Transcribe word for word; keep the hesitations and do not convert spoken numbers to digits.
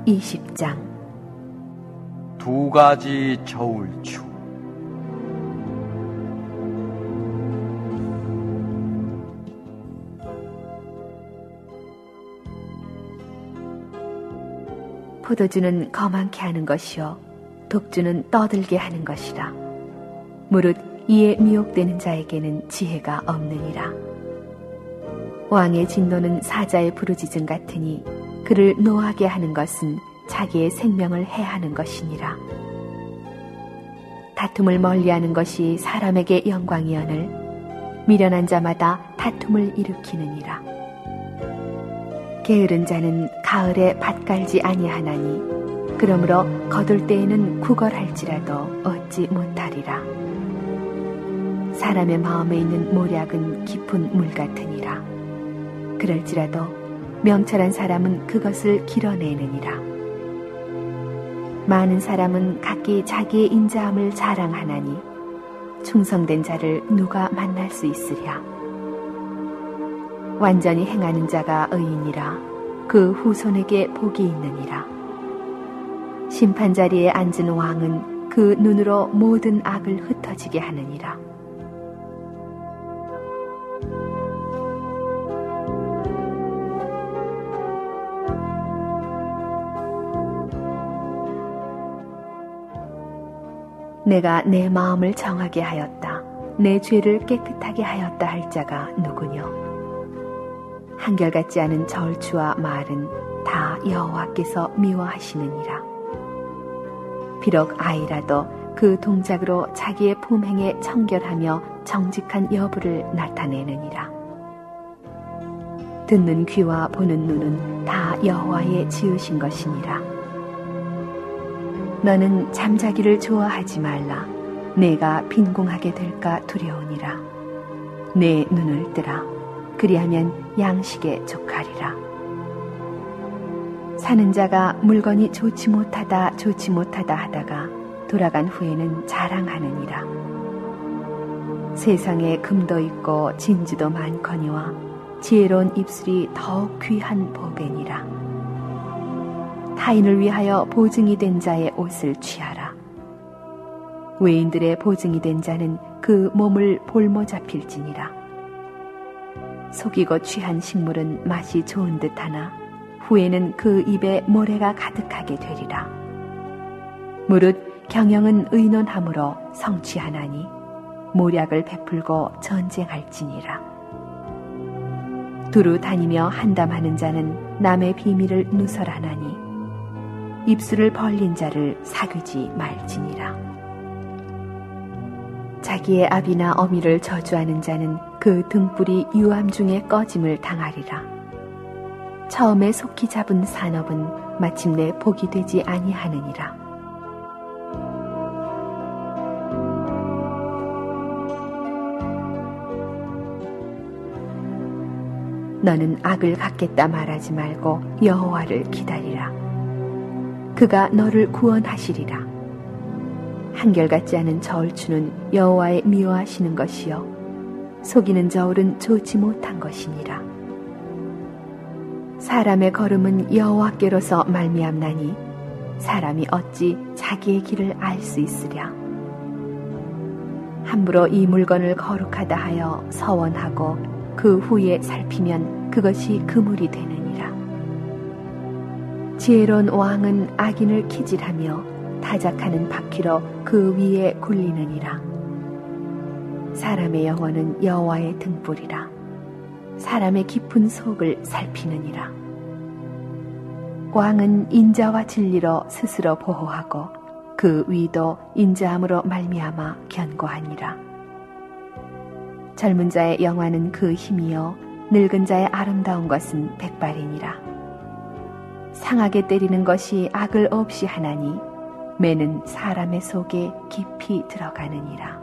이십 장. 두 가지 저울추. 포도주는 거만케 하는 것이요 독주는 떠들게 하는 것이라. 무릇 이에 미혹되는 자에게는 지혜가 없느니라. 왕의 진노는 사자의 부르짖음 같으니 그를 노하게 하는 것은 자기의 생명을 해하는 것이니라. 다툼을 멀리하는 것이 사람에게 영광이여늘 미련한 자마다 다툼을 일으키느니라. 게으른 자는 가을에 밭 갈지 아니하나니 그러므로 거둘 때에는 구걸할지라도 얻지 못하리라. 사람의 마음에 있는 모략은 깊은 물 같으니라. 그럴지라도 명철한 사람은 그것을 길어내느니라. 많은 사람은 각기 자기의 인자함을 자랑하나니 충성된 자를 누가 만날 수 있으랴. 완전히 행하는 자가 의인이라. 그 후손에게 복이 있느니라. 심판자리에 앉은 왕은 그 눈으로 모든 악을 흩어지게 하느니라. 내가 내 마음을 정하게 하였다. 내 죄를 깨끗하게 하였다 할 자가 누구뇨? 한결같지 않은 저울추와 말은 다 여호와께서 미워하시느니라. 비록 아이라도 그 동작으로 자기의 품행에 청결하며 정직한 여부를 나타내느니라. 듣는 귀와 보는 눈은 다 여호와의 지으신 것이니라. 너는 잠자기를 좋아하지 말라. 내가 빈궁하게 될까 두려우니라. 내 눈을 뜨라. 그리하면 양식에 족하리라. 사는 자가 물건이 좋지 못하다 좋지 못하다 하다가 돌아간 후에는 자랑하느니라. 세상에 금도 있고 진주도 많거니와 지혜로운 입술이 더욱 귀한 보배니라. 타인을 위하여 보증이 된 자의 옷을 취하라. 외인들의 보증이 된 자는 그 몸을 볼모 잡힐지니라. 속이고 취한 식물은 맛이 좋은 듯하나 후에는 그 입에 모래가 가득하게 되리라. 무릇 경영은 의논함으로 성취하나니 모략을 베풀고 전쟁할지니라. 두루 다니며 한담하는 자는 남의 비밀을 누설하나니 입술을 벌린 자를 사귀지 말지니라. 자기의 아비나 어미를 저주하는 자는 그 등불이 유암 중에 꺼짐을 당하리라. 처음에 속히 잡은 산업은 마침내 복이 되지 아니하느니라. 너는 악을 갚겠다 말하지 말고 여호와를 기다리라. 그가 너를 구원하시리라. 한결같지 않은 저울추는 여호와의 미워하시는 것이요 속이는 저울은 좋지 못한 것이니라. 사람의 걸음은 여호와께로서 말미암나니 사람이 어찌 자기의 길을 알 수 있으랴. 함부로 이 물건을 거룩하다 하여 서원하고 그 후에 살피면 그것이 그물이 되느니라. 지혜로운 왕은 악인을 키질하며 타작하는 바퀴로 그 위에 굴리느니라. 사람의 영혼은 여호와의 등불이라. 사람의 깊은 속을 살피느니라. 왕은 인자와 진리로 스스로 보호하고 그 위도 인자함으로 말미암아 견고하니라. 젊은 자의 영화는 그 힘이요 늙은 자의 아름다운 것은 백발이니라. 상하게 때리는 것이 악을 없이 하나니 매는 사람의 속에 깊이 들어가느니라.